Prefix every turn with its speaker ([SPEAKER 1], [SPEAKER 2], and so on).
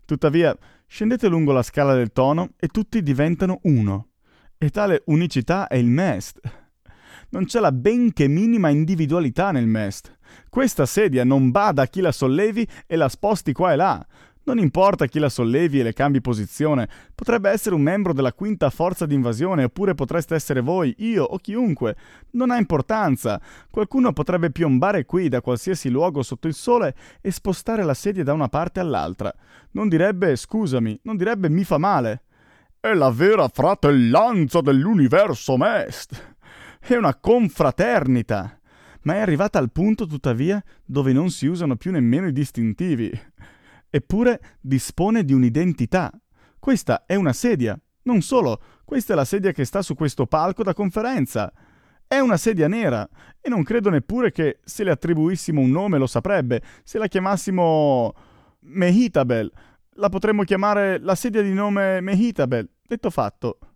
[SPEAKER 1] Tuttavia, scendete lungo la scala del tono e tutti diventano uno. E tale unicità è il mest. Non c'è la benché minima individualità nel mest. Questa sedia non bada a chi la sollevi e la sposti qua e là. Non importa chi la sollevi e le cambi posizione. Potrebbe essere un membro della quinta forza d'invasione, oppure potreste essere voi, io o chiunque. Non ha importanza. Qualcuno potrebbe piombare qui da qualsiasi luogo sotto il sole e spostare la sedia da una parte all'altra. Non direbbe scusami, non direbbe mi fa male. È la vera fratellanza dell'universo, Mest. È una confraternita. Ma è arrivata al punto, tuttavia, dove non si usano più nemmeno i distintivi. Eppure dispone di un'identità. Questa è una sedia. Non solo, questa è la sedia che sta su questo palco da conferenza. È una sedia nera e non credo neppure che se le attribuissimo un nome lo saprebbe. Se la chiamassimo Mehitabel, la potremmo chiamare la sedia di nome Mehitabel. Detto fatto.